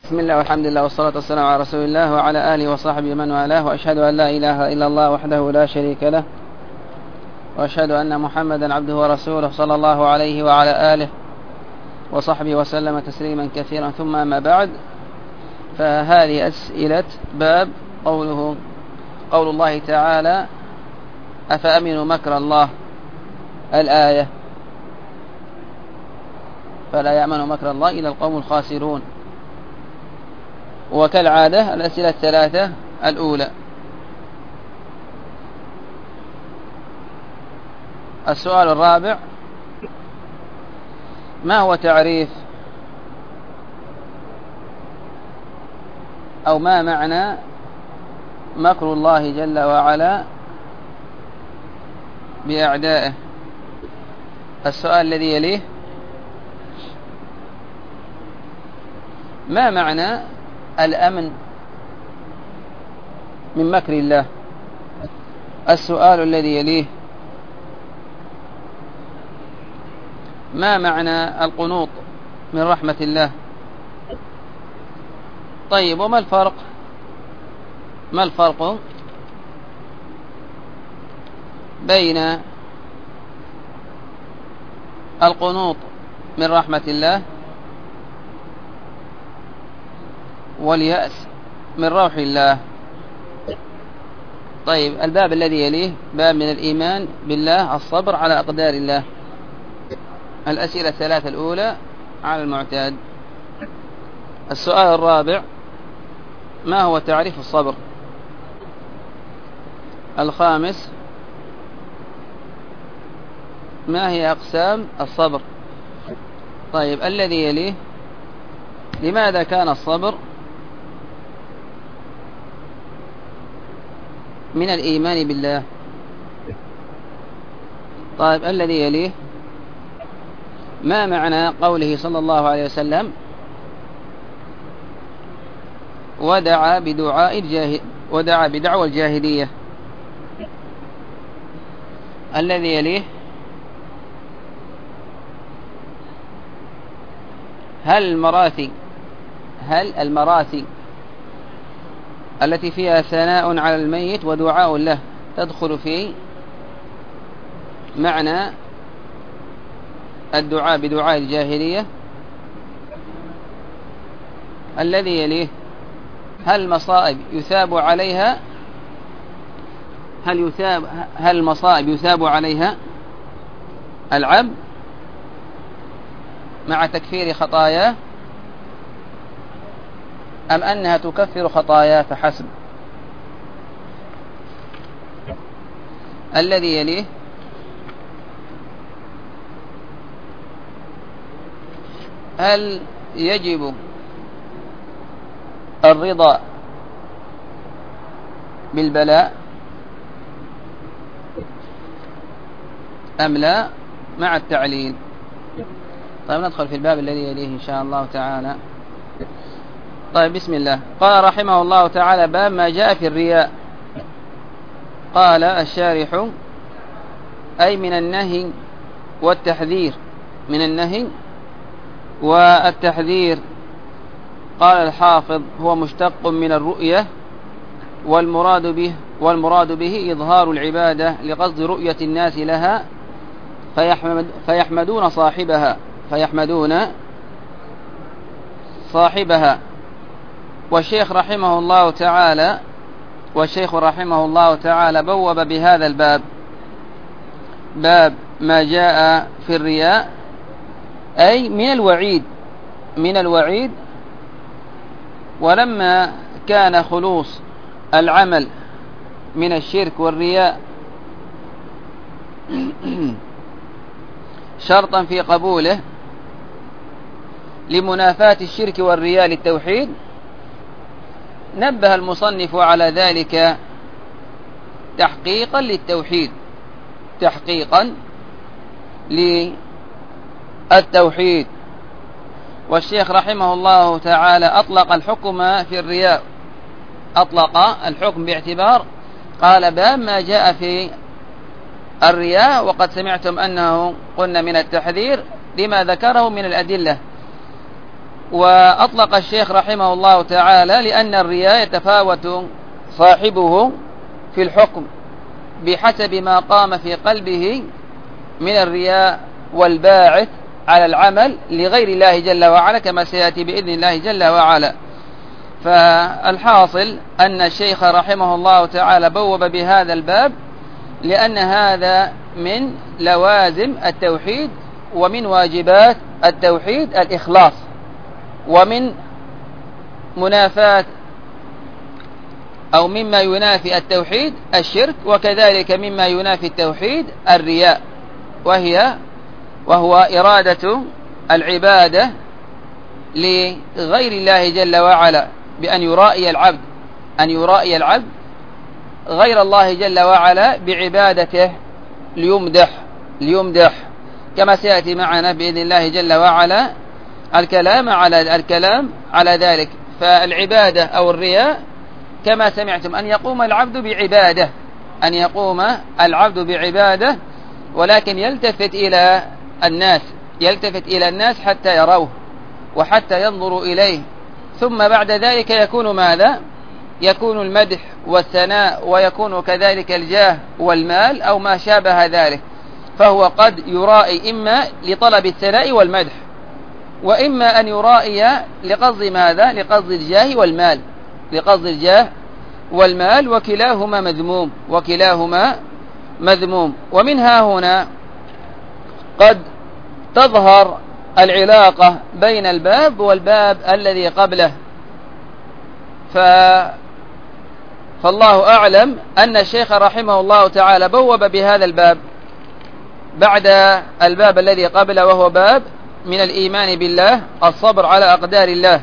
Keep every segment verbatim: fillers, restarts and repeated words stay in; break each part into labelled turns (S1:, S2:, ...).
S1: بسم الله والحمد لله والصلاة والسلام على رسول الله وعلى آله وصحبه من والاه، وأشهد أن لا إله إلا الله وحده لا شريك له، وأشهد أن محمدا عبده ورسوله صلى الله عليه وعلى آله وصحبه وسلم تسليما كثيرا. ثم أما بعد، فهذه أسئلة باب قوله قول الله تعالى: أفأمنوا مكر الله، الآية. فلا يأمن مكر الله إلا القوم الخاسرون. وكالعادة الأسئلة الثلاثة الأولى. السؤال الرابع: ما هو تعريف أو ما معنى مكر الله جل وعلا بأعدائه؟ السؤال الذي يليه: ما معنى الأمن من مكر الله؟ السؤال الذي يليه: ما معنى القنوط من رحمة الله؟ طيب، وما الفرق ما الفرق بين القنوط من رحمة الله واليأس من روح الله؟ طيب، الباب الذي يليه باب من الإيمان بالله، الصبر على أقدار الله. الأسئلة الثلاثة الأولى على المعتاد. السؤال الرابع: ما هو تعريف الصبر؟ الخامس: ما هي أقسام الصبر؟ طيب، الذي يليه: لماذا كان الصبر من الإيمان بالله؟ طيب، الذي يليه: ما معنى قوله صلى الله عليه وسلم: ودعا بدعاء الجاهل ودعا بدعوى الجاهلية؟ الذي يليه: هل المراثي هل المراثي التي فيها ثناء على الميت ودعاء له تدخل في معنى الدعاء بدعاء الجاهلية؟ الذي يليه: هل المصائب يثاب عليها هل يثاب هل المصائب يثاب عليها العبد مع تكفير خطاياه، أم أنها تكفر خطاياه فحسب؟ الذي يليه: هل يجب الرضا بالبلاء أم لا، مع التعليل؟ طيب، ندخل في الباب الذي يليه إن شاء الله تعالى. طيب، بسم الله. قال رحمه الله تعالى: باب ما جاء في الرياء. قال الشارح: أي من النهي والتحذير من النهي والتحذير. قال الحافظ: هو مشتق من الرؤية، والمراد به والمراد به إظهار العبادة لقصد رؤية الناس لها، فيحمد فيحمدون صاحبها فيحمدون صاحبها. والشيخ رحمه الله تعالى والشيخ رحمه الله تعالى بوب بهذا الباب باب ما جاء في الرياء، أي من الوعيد من الوعيد ولما كان خلوص العمل من الشرك والرياء شرطا في قبوله لمنافاة الشرك والرياء للتوحيد، نبه المصنف على ذلك تحقيقا للتوحيد تحقيقا للتوحيد. والشيخ رحمه الله تعالى أطلق الحكم في الرياء أطلق الحكم باعتبار قال: باب ما جاء في الرياء. وقد سمعتم أنه قلنا من التحذير لما ذكره من الأدلة وأطلق الشيخ رحمه الله تعالى لأن الرياء يتفاوت صاحبه في الحكم بحسب ما قام في قلبه من الرياء والباعث على العمل لغير الله جل وعلا، كما سيأتي بإذن الله جل وعلا. فالحاصل أن الشيخ رحمه الله تعالى بوب بهذا الباب لأن هذا من لوازم التوحيد ومن واجبات التوحيد الإخلاص، ومن منافاة أو مما ينافي التوحيد الشرك، وكذلك مما ينافي التوحيد الرياء، وهي وهو إرادة العبادة لغير الله جل وعلا بأن يرائي العبد أن يرائي العبد غير الله جل وعلا بعبادته ليمدح ليمدح كما سيأتي معنا بإذن الله جل وعلا الكلام على الكلام على ذلك. فالعبادة أو الرياء كما سمعتم أن يقوم العبد بعبادة أن يقوم العبد بعبادة ولكن يلتفت إلى الناس يلتفت إلى الناس حتى يروه وحتى ينظروا إليه، ثم بعد ذلك يكون ماذا؟ يكون المدح والثناء، ويكون كذلك الجاه والمال أو ما شابه ذلك. فهو قد يرائي إما لطلب الثناء والمدح، وإما أن يرائي لقصد ماذا؟ لقصد الجاه والمال لقصد الجاه والمال وكلاهما مذموم وكلاهما مذموم. ومنها هنا قد تظهر العلاقة بين الباب والباب الذي قبله. ف... فالله أعلم أن الشيخ رحمه الله تعالى بوب بهذا الباب بعد الباب الذي قبله، وهو باب من الإيمان بالله، الصبر على أقدار الله.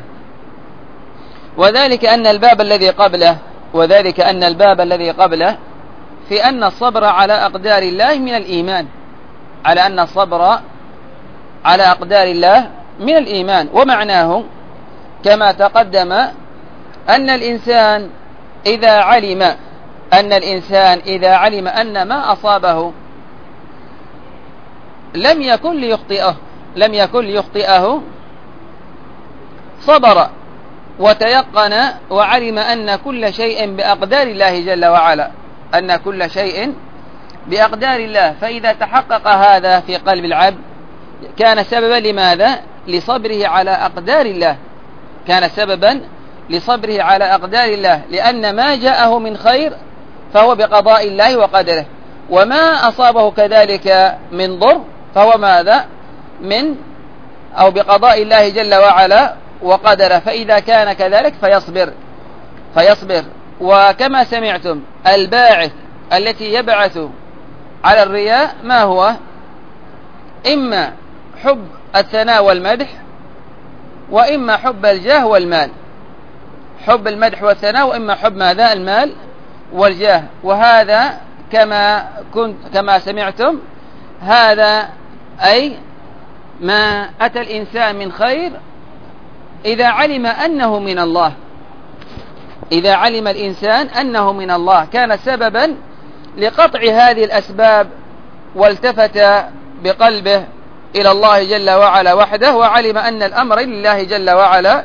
S1: وذلك أن الباب الذي قبله وذلك أن الباب الذي قبله في أن الصبر على أقدار الله من الإيمان على أن الصبر على أقدار الله من الإيمان. ومعناه كما تقدم أن الإنسان إذا علم أن الإنسان إذا علم أن ما أصابه لم يكن ليخطئه لم يكن ليخطئه صبر وتيقن وعلم أن كل شيء بأقدار الله جل وعلا أن كل شيء بأقدار الله. فإذا تحقق هذا في قلب العبد كان سببا لماذا؟ لصبره على أقدار الله كان سببا لصبره على أقدار الله، لأن ما جاءه من خير فهو بقضاء الله وقدره، وما أصابه كذلك من ضر فهو ماذا؟ من أو بقضاء الله جل وعلا وقدره. فإذا كان كذلك فيصبر فيصبر وكما سمعتم الباعث التي يبعث على الرياء ما هو؟ إما حب الثناء والمدح، وإما حب الجاه والمال حب المدح والثناء، وإما حب ماذا؟ المال والجاه. وهذا كما كنت كما سمعتم هذا أي ما أتى الإنسان من خير إذا علم أنه من الله إذا علم الإنسان أنه من الله كان سببا لقطع هذه الأسباب، والتفت بقلبه إلى الله جل وعلا وحده، وعلم أن الأمر لله جل وعلا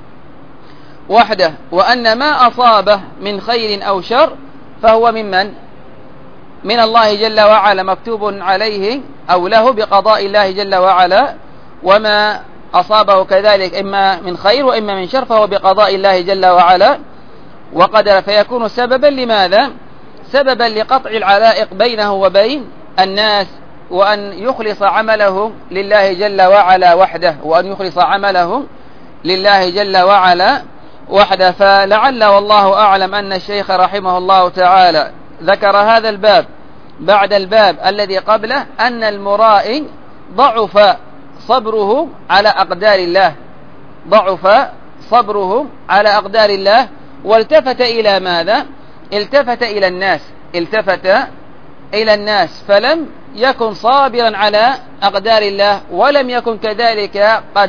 S1: وحده، وأن ما أصابه من خير أو شر فهو ممن من الله جل وعلا مكتوب عليه أو له بقضاء الله جل وعلا، وما أصابه كذلك إما من خير وإما من شر فهو بقضاء الله جل وعلا وقدر. فيكون سببا لماذا؟ سببا لقطع العلائق بينه وبين الناس، وأن يخلص عمله لله جل وعلا وحده وأن يخلص عمله لله جل وعلا وحده. فلعل والله أعلم أن الشيخ رحمه الله تعالى ذكر هذا الباب بعد الباب الذي قبله أن المرائي ضعف صبره على أقدار الله ضعف صبره على أقدار الله والتفت إلى ماذا؟ التفت إلى الناس التفت إلى الناس فلم يكن صابرا على أقدار الله، ولم يكن كذلك قد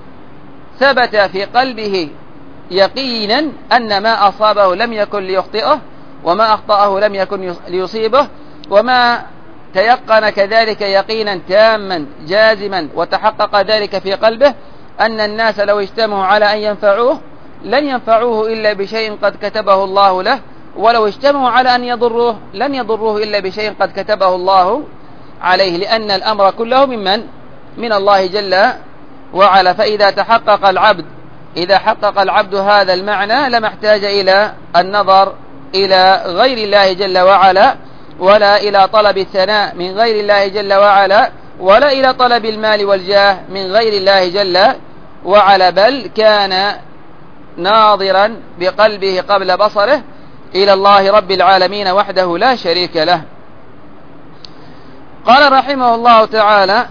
S1: ثبت في قلبه يقينا أن ما أصابه لم يكن ليخطئه، وما أخطأه لم يكن ليصيبه، وما تيقن كذلك يقينا تاما جازما وتحقق ذلك في قلبه أن الناس لو اجتمعوا على أن ينفعوه لن ينفعوه إلا بشيء قد كتبه الله له، ولو اجتمعوا على أن يضروه لن يضروه إلا بشيء قد كتبه الله عليه، لأن الأمر كله ممن؟ من الله جل وعلا. فإذا تحقق العبد إذا حقق العبد هذا المعنى لما احتاج إلى النظر إلى غير الله جل وعلا، ولا إلى طلب الثناء من غير الله جل وعلا، ولا إلى طلب المال والجاه من غير الله جل وعلا، بل كان ناظرا بقلبه قبل بصره إلى الله رب العالمين وحده لا شريك له. قال رحمه الله تعالى: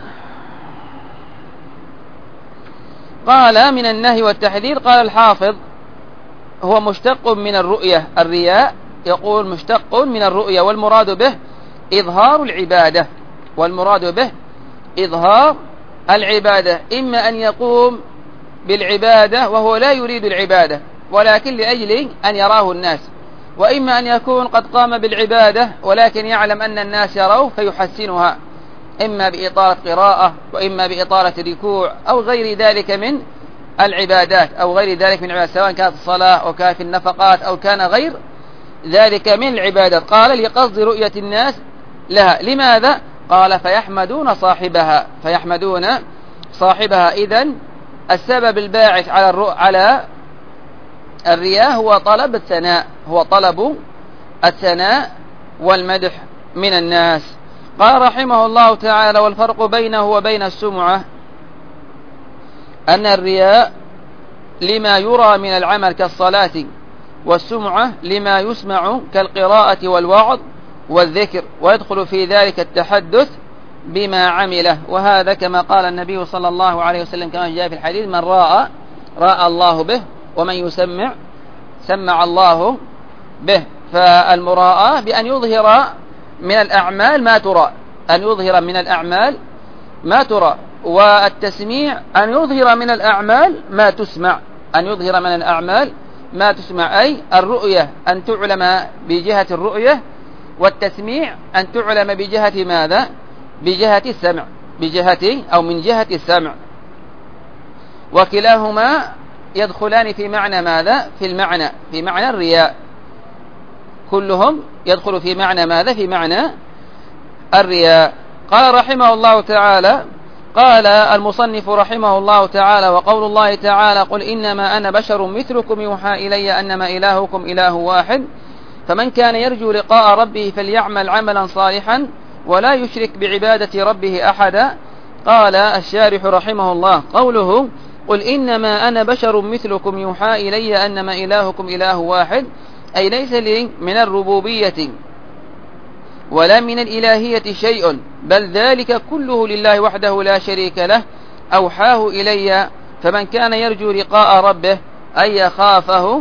S1: قال من النهي والتحذير. قال الحافظ: هو مشتق من الرؤية. الرياء يقول مشتق من الرؤية، والمراد به إظهار العبادة والمراد به إظهار العبادة، إما أن يقوم بالعبادة وهو لا يريد العبادة ولكن لأجل أن يراه الناس، وإما أن يكون قد قام بالعبادة ولكن يعلم أن الناس يروه فيحسنها، إما بإطالة قراءة وإما بإطالة ركوع أو غير ذلك من العبادات أو غير ذلك من العبادات، سواء كانت الصلاة أو كان في النفقات أو كان غير ذلك من العبادات. قال: لقصد رؤية الناس لها. لماذا؟ قال: فيحمدون صاحبها فيحمدون صاحبها. إذن السبب الباعث على الرؤ... على الرياء هو طلب الثناء هو طلب الثناء والمدح من الناس. قال رحمه الله تعالى: والفرق بينه وبين السمعة أن الرياء لما يرى من العمل كالصلاة، والسمعة لما يسمع كالقراءة والوعظ والذكر، ويدخل في ذلك التحدث بما عمله. وهذا كما قال النبي صلى الله عليه وسلم كما جاء في الحديث: من راى راى الله به، ومن يسمع سمع الله به. فالمراءة بأن يظهر من الأعمال ما ترى أن يظهر من الأعمال ما ترى والتسميع أن يظهر من الأعمال ما تسمع أن يظهر من الأعمال ما تسمع أي الرؤية أن تعلم بجهة الرؤية، والتسميع أن تعلم بجهة ماذا؟ بجهة السمع بجهة أو من جهة السمع. وكلاهما يدخلان في معنى ماذا؟ في المعنى في معنى الرياء، كلهم يدخل في معنى ماذا؟ في معنى الرياء. قال رحمه الله تعالى: قال المصنف رحمه الله تعالى: وقول الله تعالى: قل إنما أنا بشر مثلكم يوحى إلي أنما إلهكم إله واحد فمن كان يرجو لقاء ربه فليعمل عملا صالحا ولا يشرك بعبادة ربه أحدا. قال الشارح رحمه الله: قوله قل إنما أنا بشر مثلكم يوحى إلي أنما إلهكم إله واحد، أي ليس لي من الربوبية ولا من الإلهية شيء، بل ذلك كله لله وحده لا شريك له أوحاه إلي. فمن كان يرجو لقاء ربه أي يخافه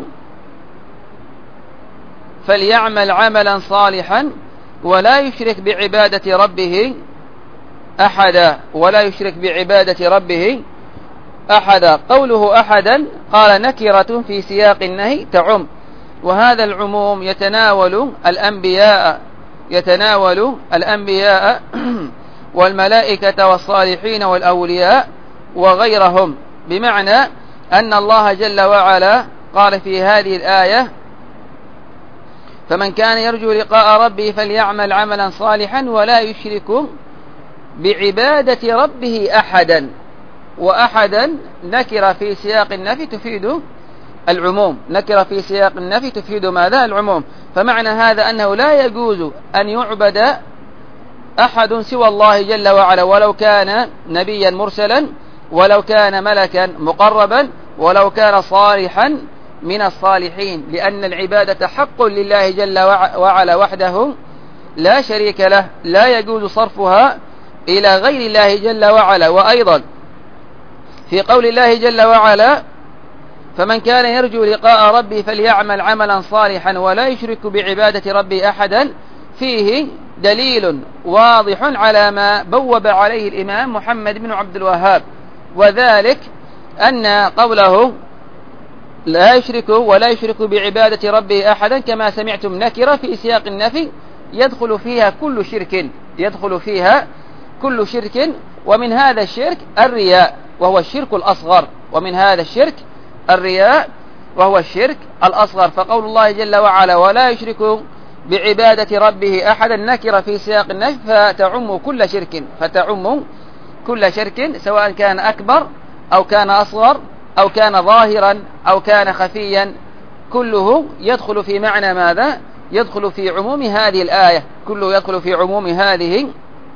S1: فليعمل عملا صالحا ولا يشرك بعبادة ربه أحدا ولا يشرك بعبادة ربه أحدا. قوله أحدا قال نكرة في سياق النهي تعم، وهذا العموم يتناول الأنبياء يتناول الأنبياء والملائكة والصالحين والأولياء وغيرهم، بمعنى أن الله جل وعلا قال في هذه الآية: فمن كان يرجو لقاء ربه فليعمل عملا صالحا ولا يشرك بعبادة ربه أحدا. وأحدا نكر في سياق النفي تفيد العموم نكر في سياق النفي تفيد ماذا؟ العموم. فمعنى هذا أنه لا يجوز أن يعبد أحد سوى الله جل وعلا، ولو كان نبيا مرسلا، ولو كان ملكا مقربا، ولو كان صالحا من الصالحين، لأن العبادة حق لله جل وعلا وحده لا شريك له، لا يجوز صرفها إلى غير الله جل وعلا. وأيضا في قول الله جل وعلا: فمن كان يرجو لقاء ربه فليعمل عملا صالحا ولا يشرك بعبادة ربه أحدا، فيه دليل واضح على ما بوب عليه الإمام محمد بن عبد الوهاب، وذلك أن قوله لا يشرك ولا يشرك بعبادة ربه أحدا كما سمعتم نكرة في سياق النفي يدخل فيها كل شرك يدخل فيها كل شرك ومن هذا الشرك الرياء وهو الشرك الأصغر، ومن هذا الشرك الرياء وهو الشرك الأصغر. فقول الله جل وعلا ولا يشرك بعبادة ربه أحدا نكر في سياق النفي فتعم كل شرك فتعم كل شرك سواء كان أكبر أو كان أصغر أو كان ظاهرا أو كان خفيا، كله يدخل في معنى ماذا؟ يدخل في عموم هذه الآية، كله يدخل في عموم هذه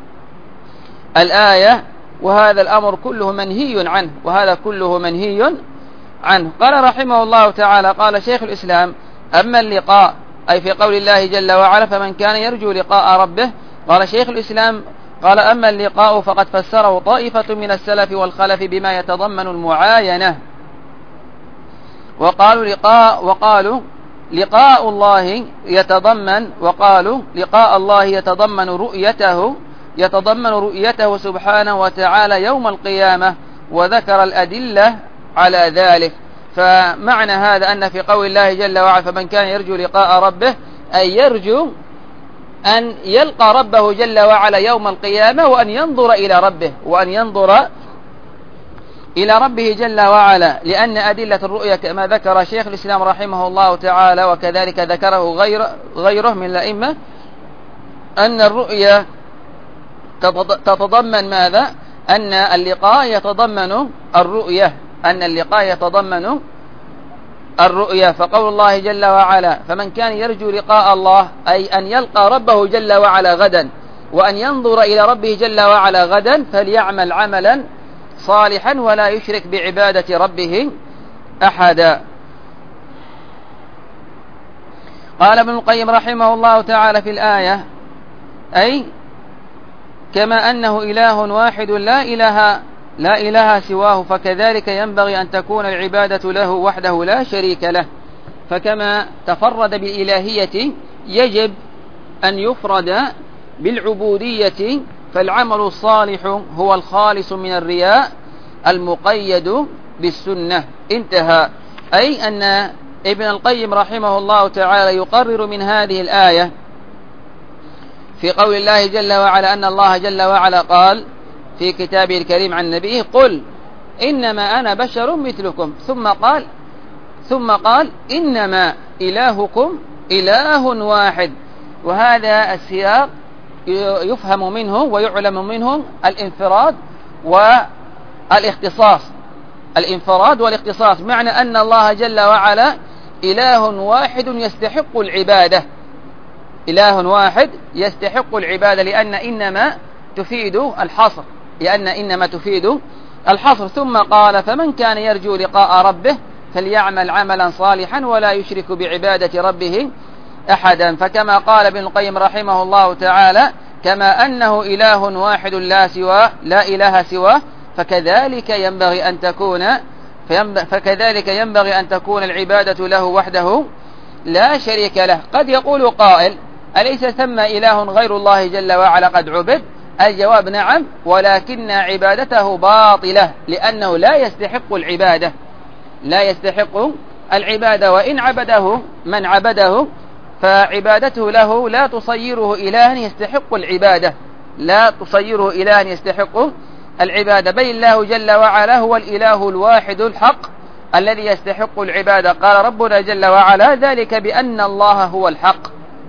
S1: الآية، وهذا الأمر كله منهي عنه، وهذا كله منهي عنه. قال رحمه الله تعالى قال شيخ الإسلام أما اللقاء، أي في قول الله جل وعلا فمن كان يرجو لقاء ربه، قال شيخ الإسلام قال أما اللقاء فقد فسره طائفة من السلف والخلف بما يتضمن المعاينة، وقالوا لقاء وقالوا لقاء الله يتضمن وقالوا لقاء الله يتضمن رؤيته يتضمن رؤيته سبحانه وتعالى يوم القيامة، وذكر الأدلة على ذلك. فمعنى هذا أن في قول الله جل وعلا فمن كان يرجو لقاء ربه أي يرجو أن يلقى ربه جل وعلا يوم القيامة، وأن ينظر إلى ربه وأن ينظر إلى ربه جل وعلا، لأن أدلة الرؤية كما ذكر شيخ الإسلام رحمه الله تعالى وكذلك ذكره غير غيره من الأئمة أن الرؤية تتضمن ماذا؟ أن اللقاء يتضمن الرؤية أن اللقاء يتضمن الرؤية. فقول الله جل وعلا فمن كان يرجو لقاء الله أي أن يلقى ربه جل وعلا غدا، وأن ينظر إلى ربه جل وعلا غدا، فليعمل عملا صالحا ولا يشرك بعبادة ربه أحدا. قال ابن القيم رحمه الله تعالى في الآية أي كما أنه إله واحد لا إله لا إله سواه، فكذلك ينبغي أن تكون العبادة له وحده لا شريك له. فكما تفرد بالإلهية يجب أن يفرد بالعبودية، فالعمل الصالح هو الخالص من الرياء المقيد بالسنة. انتهى. أي أن ابن القيم رحمه الله تعالى يقرر من هذه الآية في قول الله جل وعلا أن الله جل وعلا قال في كتابه الكريم عن نبيه قل إنما أنا بشر مثلكم، ثم قال ثم قال إنما إلهكم إله واحد. وهذا السياق يفهم منه ويعلم منه الانفراد والاختصاص الانفراد والاختصاص معنى أن الله جل وعلا إله واحد يستحق العبادة إله واحد يستحق العبادة لأن إنما تفيد الحصر لأن إنما تفيد الحصر. ثم قال فمن كان يرجو لقاء ربه فليعمل عملا صالحا ولا يشرك بعبادة ربه أحدا. فكما قال ابن القيم رحمه الله تعالى كما أنه إله واحد لا سواه لا إله سواه، فكذلك ينبغي أن تكون فكذلك ينبغي أن تكون العبادة له وحده لا شريك له. قد يقول قائل أليس ثم إله غير الله جل وعلا قد عبد؟ الجواب نعم، ولكن عبادته باطلة لأنه لا يستحق العبادة لا يستحق العبادة وإن عبده من عبده فعبادته له لا تصيره إلها يستحق العبادة لا تصيره إلها يستحق العبادة بل الله جل وعلا هو الإله الواحد الحق الذي يستحق العبادة. قال ربنا جل وعلا ذلك بأن الله هو الحق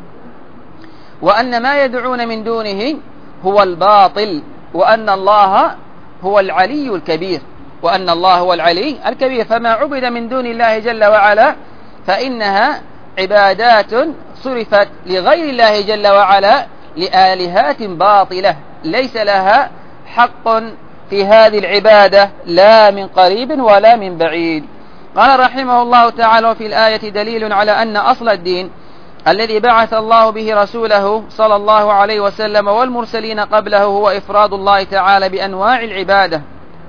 S1: وأن ما يدعون من دونه هو الباطل وأن الله هو العلي الكبير وأن الله هو العلي الكبير. فما عبد من دون الله جل وعلا فإنها عبادات صرفت لغير الله جل وعلا لآلهات باطلة ليس لها حق في هذه العبادة لا من قريب ولا من بعيد. قال رحمه الله تعالى في الآية دليل على أن أصل الدين الذي بعث الله به رسوله صلى الله عليه وسلم والمرسلين قبله هو إفراد الله تعالى بأنواع العبادة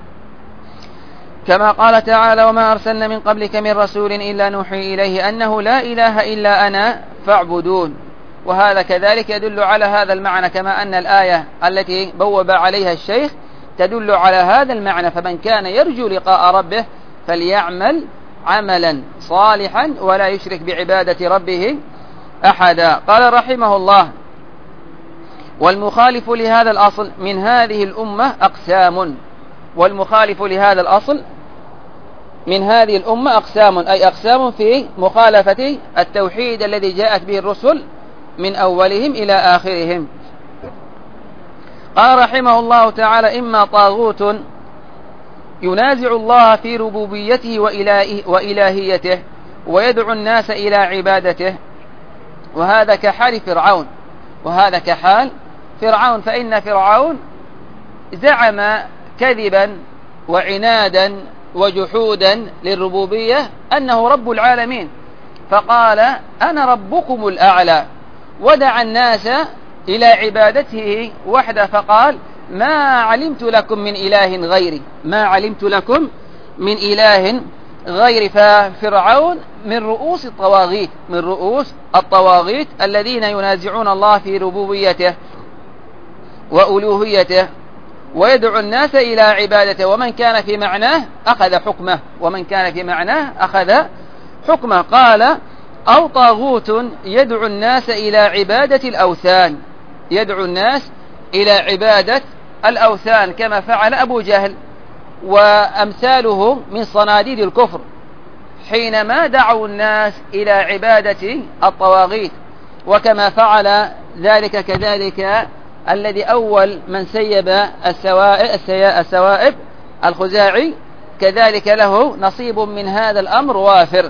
S1: كما قال تعالى وما أرسلنا من قبلك من رسول إلا نوحي إليه أنه لا إله إلا أنا فاعبدون. وهذا كذلك يدل على هذا المعنى كما أن الآية التي بوب عليها الشيخ تدل على هذا المعنى فمن كان يرجو لقاء ربه فليعمل عملا صالحا ولا يشرك بعبادة ربه أحدا. قال رحمه الله والمخالف لهذا الأصل من هذه الأمة أقسام والمخالف لهذا الأصل من هذه الأمة أقسام، أي أقسام في مخالفة التوحيد الذي جاءت به الرسل من أولهم إلى آخرهم. قال رحمه الله تعالى: إما طاغوت ينازع الله في ربوبيته وإلهيته ويدعو الناس إلى عبادته، وهذا كحال فرعون، وهذا كحال فرعون، فإن فرعون زعم كذبا وعنادا وجحودا للربوبية أنه رب العالمين، فقال: أنا ربكم الأعلى، ودعا الناس إلى عبادته وحده، فقال: ما علمت لكم من إله غيري، ما علمت لكم من إله غيري. ففرعون من رؤوس الطواغيت، من رؤوس الطواغيت الذين ينازعون الله في ربوبيته وألوهيته ويدعو الناس إلى عبادته، ومن كان في معناه أخذ حكمه، ومن كان في معناه أخذ حكمه. قال: أو طاغوت يدعو الناس إلى عبادة الأوثان، يدعو الناس إلى عبادة الأوثان كما فعل أبو جهل وأمثاله من صناديد الكفر حينما دعوا الناس إلى عبادة الطواغيت، وكما فعل ذلك كذلك الذي أول من سيب السوائب الخزاعي، كذلك له نصيب من هذا الأمر وافر.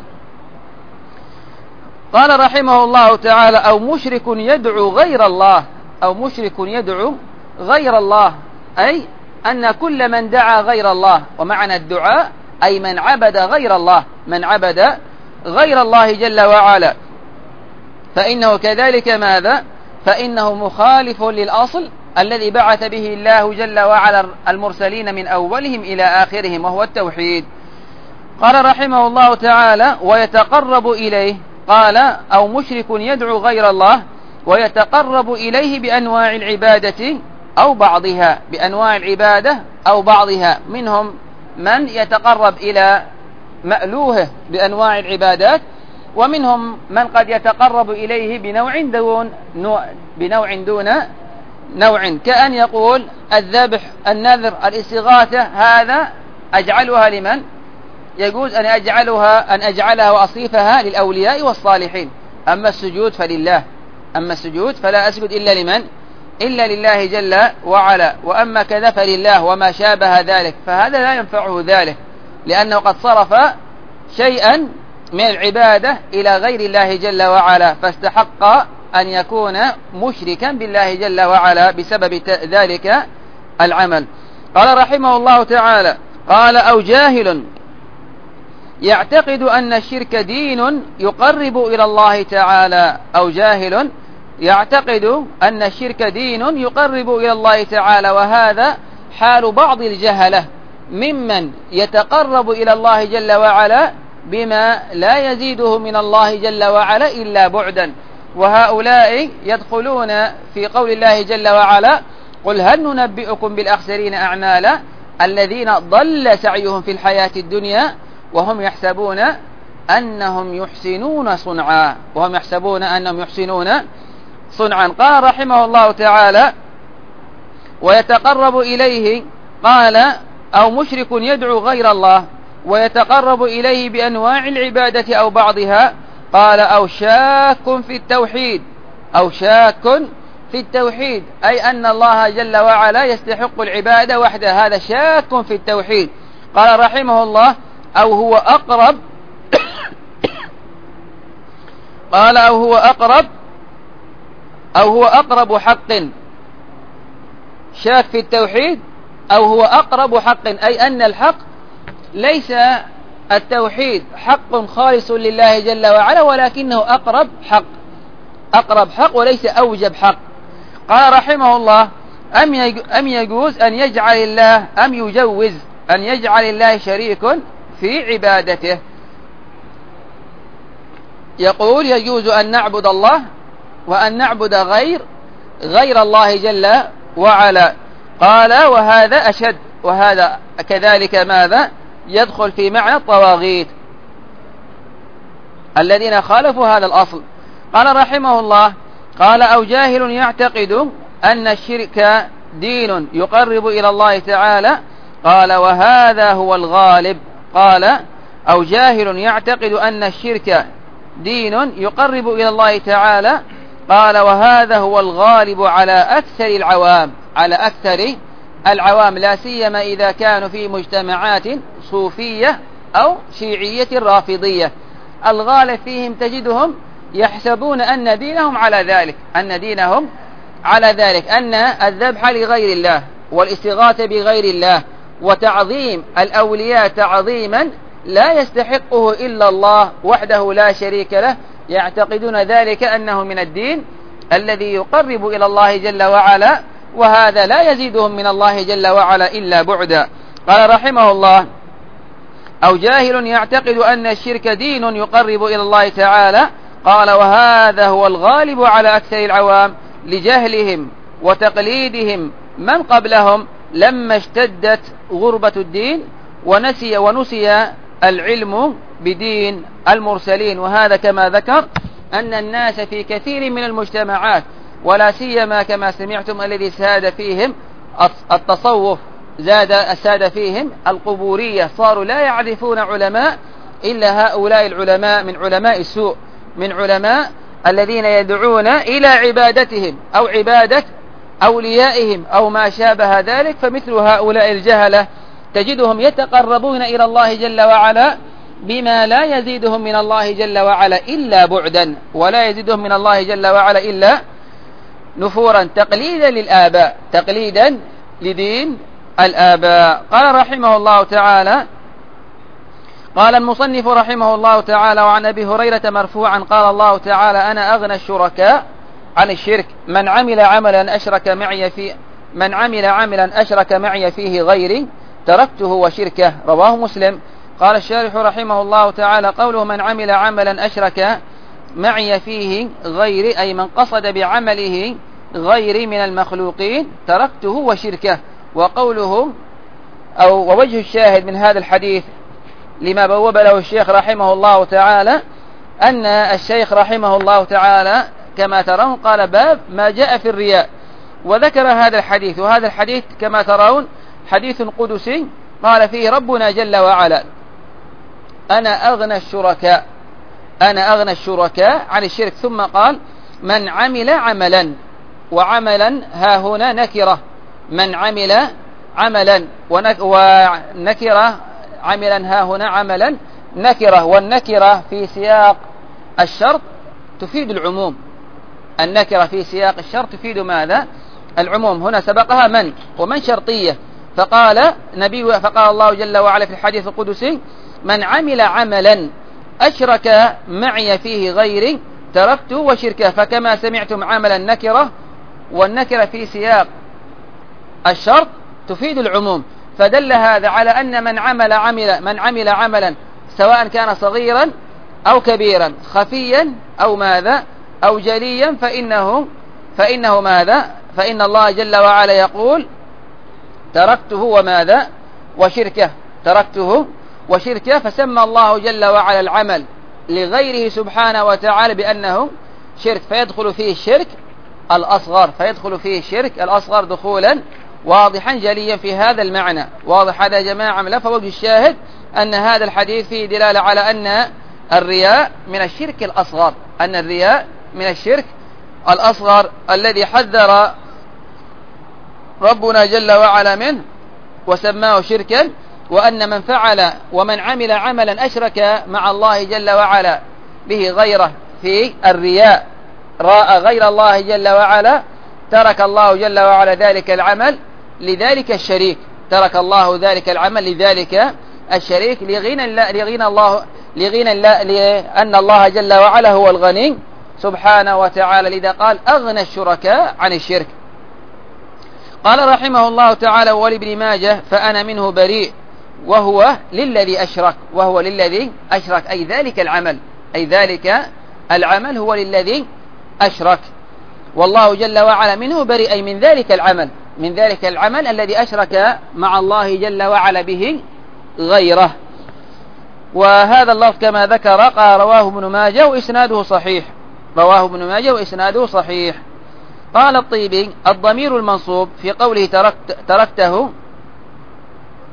S1: قال رحمه الله تعالى: أو مشرك يدعو غير الله، أو مشرك يدعو غير الله، أي أن كل من دعا غير الله، ومعنى الدعاء أي من عبد غير الله، من عبد غير الله جل وعلا، فإنه كذلك ماذا؟ فإنه مخالف للأصل الذي بعث به الله جل وعلا المرسلين من أولهم إلى آخرهم، وهو التوحيد. قال رحمه الله تعالى: ويتقرب إليه. قال: أو مشرك يدعو غير الله ويتقرب إليه بأنواع العبادة أو بعضها، بأنواع العبادة أو بعضها، منهم من يتقرب إلى مألوهه بأنواع العبادات، ومنهم من قد يتقرب إليه بنوع دون نوع بنوع دون نوع، كأن يقول الذبح، النذر، الاستغاثة، هذا أجعلها لمن؟ يجوز أن أجعلها أن أجعلها وأصيفها للأولياء والصالحين. أما السجود فلله، أما السجود فلا أسجد إلا لمن؟ إلا لله جل وعلا. وأما كذا فلله وما شابه ذلك، فهذا لا ينفعه ذلك، لأنه قد صرف شيئا من العبادة إلى غير الله جل وعلا، فاستحق أن يكون مشركا بالله جل وعلا بسبب ذلك العمل. قال رحمه الله تعالى: قال: أو جاهل يعتقد أن الشرك دين يقرب إلى الله تعالى، أو جاهل يعتقد أن الشرك دين يقرب إلى الله تعالى، وهذا حال بعض الجهلة ممن يتقرب إلى الله جل وعلا بما لا يزيده من الله جل وعلا إلا بعدا، وهؤلاء يدخلون في قول الله جل وعلا: قل هل ننبئكم بالأخسرين أعمالا الذين ضل سعيهم في الحياة الدنيا وهم يحسبون أنهم يحسنون صنعا، وهم يحسبون أنهم يحسنون صنعا. قال رحمه الله تعالى: ويتقرب إليه. قال: أو مشرك يدعو غير الله ويتقرب إليه بأنواع العبادة أو بعضها. قال: أو شاك في التوحيد، أو شاك في التوحيد، أي أن الله جل وعلا يستحق العبادة وحده، هذا شاك في التوحيد. قال رحمه الله: أو هو أقرب قال: أو هو أقرب أو هو أقرب حق، شاك في التوحيد أو هو أقرب حق، أي أن الحق ليس التوحيد حق خالص لله جل وعلا، ولكنه أقرب حق، أقرب حق وليس أوجب حق. قال رحمه الله: أم يجوز أن يجعل الله أم يجوز أن يجعل الله شريك في عبادته. يقول: يجوز أن نعبد الله وأن نعبد غير غير الله جل وعلا. قال: وهذا أشد، وهذا كذلك ماذا؟ يدخل في معنى الطواغيت الذين خالفوا هذا الأصل. قال رحمه الله: قال: أو جاهل يعتقد أن الشرك دين يقرب إلى الله تعالى قال وهذا هو الغالب. قال أو جاهل يعتقد أن الشرك دين يقرب إلى الله تعالى. قال وهذا هو الغالب على أكثر العوام على أكثر العوام لا سيما إذا كانوا في مجتمعات صوفية أو شيعية رافضية. الغالب فيهم تجدهم يحسبون أن دينهم على ذلك أن دينهم على ذلك أن الذبح لغير الله والاستغاثة بغير الله وتعظيم الأولياء تعظيما لا يستحقه إلا الله وحده لا شريك له، يعتقدون ذلك أنه من الدين الذي يقرب إلى الله جل وعلا، وهذا لا يزيدهم من الله جل وعلا إلا بعدا. قال رحمه الله أو جاهل يعتقد أن الشرك دين يقرب إلى الله تعالى. قال وهذا هو الغالب على أكثر العوام لجهلهم وتقليدهم من قبلهم لما اشتدت غربة الدين ونسي ونسي العلم بدين المرسلين. وهذا كما ذكر أن الناس في كثير من المجتمعات ولا سيما كما سمعتم الذي ساد فيهم التصوف زاد الساد فيهم القبورية، صاروا لا يعرفون علماء إلا هؤلاء العلماء من علماء السوء، من علماء الذين يدعون إلى عبادتهم أو عبادة أوليائهم أو ما شابه ذلك. فمثل هؤلاء الجهلة تجدهم يتقربون إلى الله جل وعلا بما لا يزيدهم من الله جل وعلا إلا بعدا، ولا يزيدهم من الله جل وعلا إلا نفورا، تقليدا للآباء تقليدا لدين الآباء. قال رحمه الله تعالى قال المصنف رحمه الله تعالى وعن أبي هريرة مرفوعا قال الله تعالى أنا أغنى الشركاء عن الشرك من عمل عملا أشرك معي في من عمل عملا أشرك معي فيه غيري تركته وشركه. رواه مسلم. قال الشارح رحمه الله تعالى قوله من عمل عملا أشرك معي فيه غيري أي من قصد بعمله غيري من المخلوقين تركته وشركه. وقوله أو ووجه الشاهد من هذا الحديث لما بوب له الشيخ رحمه الله تعالى أن الشيخ رحمه الله تعالى كما ترون قال باب ما جاء في الرياء، وذكر هذا الحديث. وهذا الحديث كما ترون حديث قدسي قال فيه ربنا جل وعلا أنا أغنى الشركاء أنا أغنى الشركاء عن الشرك. ثم قال من عمل عملا، وعملا ها هنا نكرة، من عمل عملا ونكرة عملا ها هنا عملا نكرة، والنكرة في سياق الشرط تفيد العموم. النكرة في سياق الشرط تفيد ماذا؟ العموم. هنا سبقها من ومن شرطية، فقال نبي فقال الله جل وعلا في الحديث القدسي من عمل عملا أشرك معي فيه غيري تركته وشركه. فكما سمعتم عملا نكرة، والنكرة في سياق الشرط تفيد العموم، فدل هذا على أن من عمل عمل من عمل عملا سواء كان صغيرا أو كبيرا خفيا أو ماذا أو جليا فإنه فإنه ماذا فإن الله جل وعلا يقول تركته وماذا وشركه تركته وشركه. فسمى الله جل وعلا العمل لغيره سبحانه وتعالى بأنه شرك، فيدخل فيه الشرك الأصغر فيدخل فيه الشرك الأصغر دخولا واضحا جليا في هذا المعنى. واضح هذا يا جماعة؟ لا. فوجه الشاهد أن هذا الحديث فيه دلالة على أن الرياء من الشرك الأصغر أن الرياء من الشرك الأصغر الذي حذر ربنا جل وعلا منه وسماه شركا، وأن من فعل ومن عمل عملا أشرك مع الله جل وعلا به غيره في الرياء راى غير الله جل وعلا ترك الله جل وعلا ذلك العمل لذلك الشريك ترك الله ذلك العمل لذلك الشريك لغنى لغنى الله لغنى الله لأن الله جل وعلا هو الغني سبحانه وتعالى، لذا قال أغنى الشركاء عن الشرك. قال رحمه الله تعالى ولابن ماجه فأنا منه بريء وهو للذي أشرك وهو للذي أشرك أي ذلك العمل أي ذلك العمل هو للذي أشرك، والله جل وعلا منه بريء أي من ذلك العمل من ذلك العمل الذي أشرك مع الله جل وعلا به غيره. وهذا اللفظ كما ذكر قال رواه ابن ماجه وإسناده صحيح رواه ابن ماجه وإسناده صحيح. قال الطيبي الضمير المنصوب في قوله تركت تركته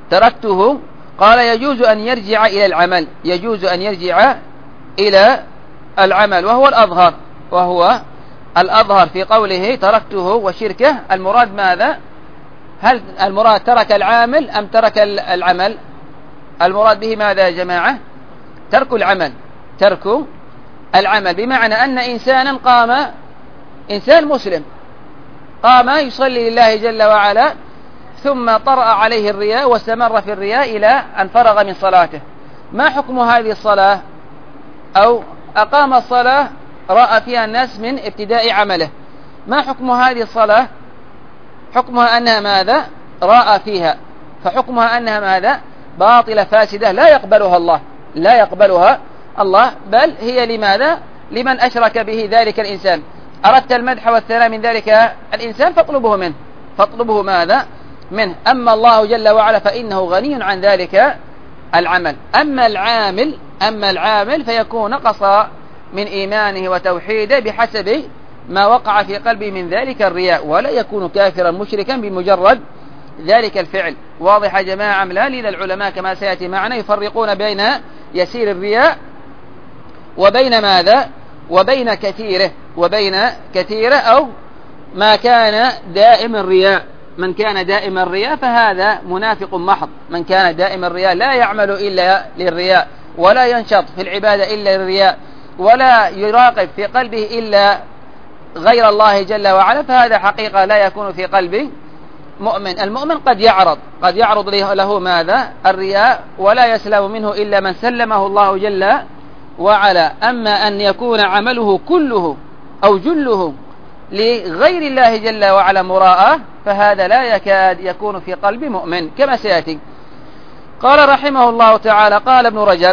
S1: تركته، قال يجوز أن يرجع إلى العمل، يجوز أن يرجع إلى العمل، وهو الأظهر، وهو الأظهر في قوله تركته وشركه. المراد ماذا؟ هل المراد ترك العامل أم ترك العمل؟ المراد به ماذا يا جماعة؟ ترك العمل، ترك العمل، بمعنى أن إنسانا قام، إنسان مسلم قام يصلي لله جل وعلا، ثم طرأ عليه الرياء واستمر في الرياء إلى أن فرغ من صلاته. ما حكم هذه الصلاة؟ أو أقام الصلاة رأى فيها الناس من ابتداء عمله، ما حكم هذه الصلاة؟ حكمها أنها ماذا؟ رأى فيها، فحكمها أنها ماذا؟ باطلة فاسدة لا يقبلها الله، لا يقبلها الله، بل هي لماذا؟ لمن أشرك به ذلك الإنسان. أردت المدح والثناء من ذلك الإنسان فاطلبه منه، فاطلبه ماذا؟ منه. أما الله جل وعلا فإنه غني عن ذلك العمل. أما العامل أما العامل فيكون نقص من إيمانه وتوحيده بحسب ما وقع في قلبه من ذلك الرياء، ولا يكون كافرا مشركا بمجرد ذلك الفعل. واضح يا جماعة أم لا؟ لذا العلماء كما سيأتي معنا يفرقون بين يسير الرياء وبين ماذا؟ وبين كثيره، وبين كثيره، أو ما كان دائم الرياء. من كان دائم الرياء فهذا منافق محض، من كان دائم الرياء لا يعمل إلا للرياء، ولا ينشط في العبادة إلا للرياء، ولا يراقب في قلبه إلا غير الله جل وعلا، فهذا حقيقة لا يكون في قلب مؤمن. المؤمن قد يعرض قد يعرض له ماذا؟ الرياء، ولا يسلم منه إلا من سلمه الله جل وعلا. أما أن يكون عمله كله أو جله لغير الله جل وعلا مراءة، فهذا لا يكاد يكون في قلب مؤمن كما سيأتي. قال رحمه الله تعالى، قال ابن رجب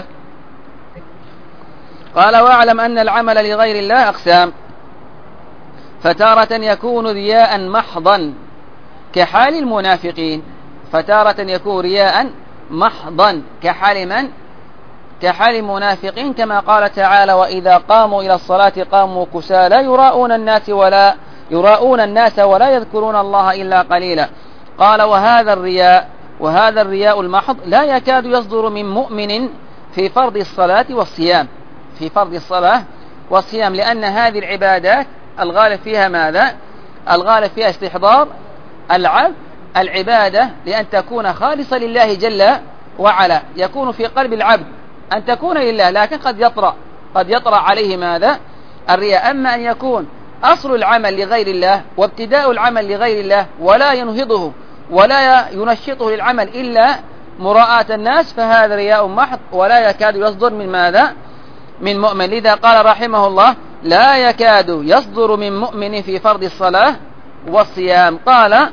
S1: قال واعلم أن العمل لغير الله أقسام، فتارة يكون رياء محضا كحال المنافقين، فتارة يكون رياء محضا كحال من؟ كحال المنافقين، كما قال تعالى وإذا قاموا إلى الصلاة قاموا كسالى يراءون الناس ولا يراءون الناس ولا يذكرون الله إلا قليلا. قال وهذا الرياء وهذا الرياء المحض لا يكاد يصدر من مؤمن في فرض الصلاة والصيام، في فرض الصلاة والصيام، لأن هذه العبادات الغالب فيها ماذا؟ الغالب فيها استحضار العبد العبادة لأن تكون خالصة لله جل وعلا، يكون في قلب العبد أن تكون لله، لكن قد يطرأ قد يطرأ عليه ماذا؟ الرياء. أما أن يكون أصل العمل لغير الله وابتداء العمل لغير الله، ولا ينهضه ولا ينشطه للعمل إلا مراءة الناس، فهذا رياء محض ولا يكاد يصدر من ماذا؟ من مؤمن. لذا قال رحمه الله لا يكاد يصدر من مؤمن في فرض الصلاة والصيام. قال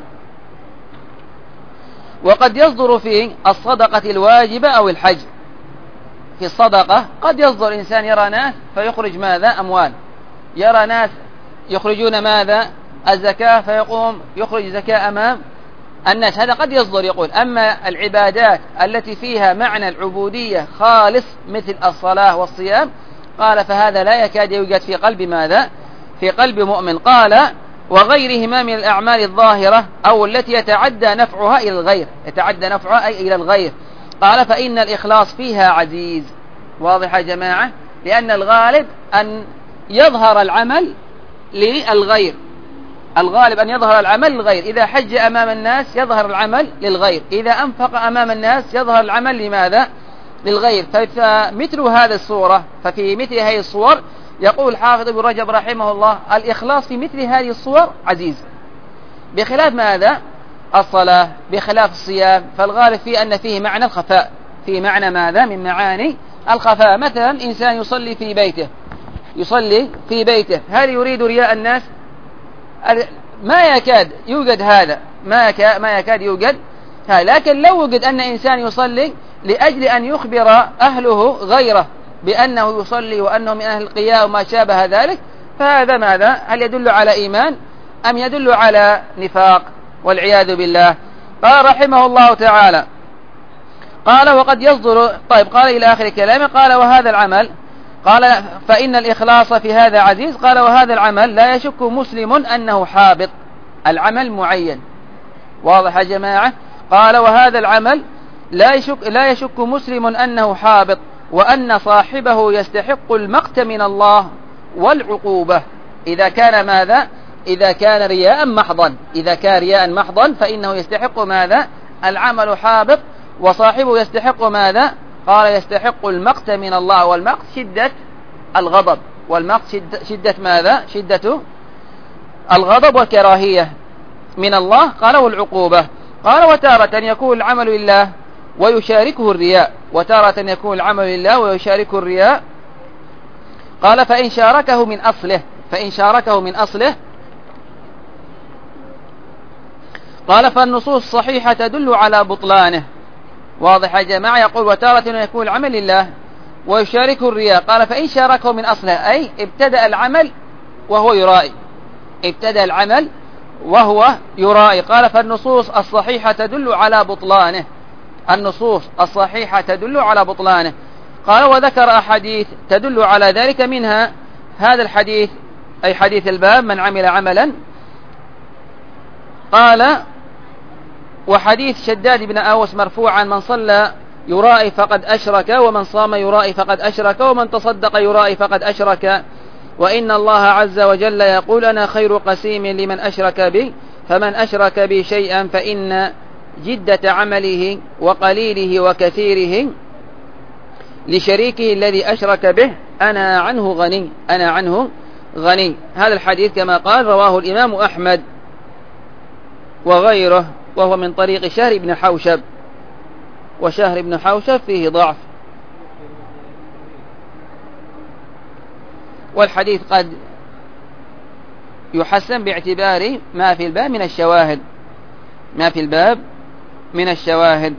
S1: وقد يصدر في الصدقة الواجبة أو الحج. في الصدقة قد يصدر إنسان يرى ناس فيخرج ماذا؟ أموال، يرى ناس يخرجون ماذا؟ الزكاة، فيقوم يخرج زكاة أمام الناس، هذا قد يصدر يقول. أما العبادات التي فيها معنى العبودية خالص مثل الصلاة والصيام، قال فهذا لا يكاد يوجد في قلب ماذا؟ في قلب مؤمن. قال وغيرهما من الأعمال الظاهرة أو التي يتعدى نفعها إلى الغير، يتعدى نفعها أي إلى الغير. قال فإن الإخلاص فيها عزيز. واضح يا جماعة؟ لأن الغالب أن يظهر العمل للغير، الغالب أن يظهر العمل للغير. إذا حج أمام الناس يظهر العمل للغير، إذا أنفق أمام الناس يظهر العمل لماذا؟ للغير. فمثل هذا الصورة ففي مثل هذه الصور يقول حافظ ابن رجب رحمه الله الإخلاص في مثل هذه الصور عزيز، بخلاف ماذا؟ الصلاة، بخلاف الصيام، فالغالب فيه أن فيه معنى الخفاء، فيه معنى ماذا؟ من معاني الخفاء. مثلا إنسان يصلي في بيته يصلي في بيته هل يريد رياء الناس؟ ما يكاد يوجد هذا، ما يكاد, ما يكاد يوجد هذا. لكن لو وجد أن إنسان يصلي لأجل أن يخبر أهله غيره بأنه يصلي وأنه من أهل القيام وما شابه ذلك، فهذا ماذا؟ هل يدل على إيمان أم يدل على نفاق والعياذ بالله؟ قال رحمه الله تعالى قال وقد يصدر. طيب قال إلى آخر كلامه، قال وهذا العمل، قال فإن الإخلاص في هذا عزيز. قال وهذا العمل لا يشك مسلم أنه حابط، العمل معين. واضح يا جماعة؟ قال وهذا العمل لا يشك, لا يشك مسلم أنه حابط، وأن صاحبه يستحق المقت من الله والعقوبة إذا كان ماذا؟ إذا كان رياء محضا. إذا كان رياء محضا فإنه يستحق ماذا؟ العمل حابط، وصاحبه يستحق ماذا؟ قال يستحق المقت من الله، والمقت شدة الغضب، والمقت شدة, شدة ماذا؟ شدة الغضب والكراهية من الله. قال والعقوبة. قال وتارة يكون العمل لله ويشاركه الرياء، وتارة يكون العمل لله ويشاركه الرياء. قال فإن شاركه من أصله، فإن شاركه من أصله قال فالنصوص الصحيحة تدل على بطلانه. واضح يا جماعة؟ يقول وتارة يكون العمل لله ويشاركه الرياء. قال فإن شاركه من أصله، أي ابتدأ العمل وهو يرائي، ابتدأ العمل وهو يرائي. قال فالنصوص الصحيحة تدل على بطلانه، النصوص الصحيحة تدل على بطلانه. قال وذكر أحاديث تدل على ذلك، منها هذا الحديث أي حديث الباب من عمل عملا. قال وحديث شداد بن أوس مرفوعا من صلى يرائي فقد أشرك، ومن صام يرائي فقد أشرك، ومن تصدق يرائي فقد أشرك، وإن الله عز وجل يقول أنا خير قسيم لمن أشرك بي، فمن أشرك بي شيئا فإن جدة عمله وقليله وكثيره لشريكه الذي أشرك به أنا عنه غني، أنا عنه غني. هذا الحديث كما قال رواه الإمام أحمد وغيره، وهو من طريق شهر بن حوشب، وشهر بن حوشب فيه ضعف، والحديث قد يحسن باعتبار ما في الباب من الشواهد، ما في الباب من الشواهد.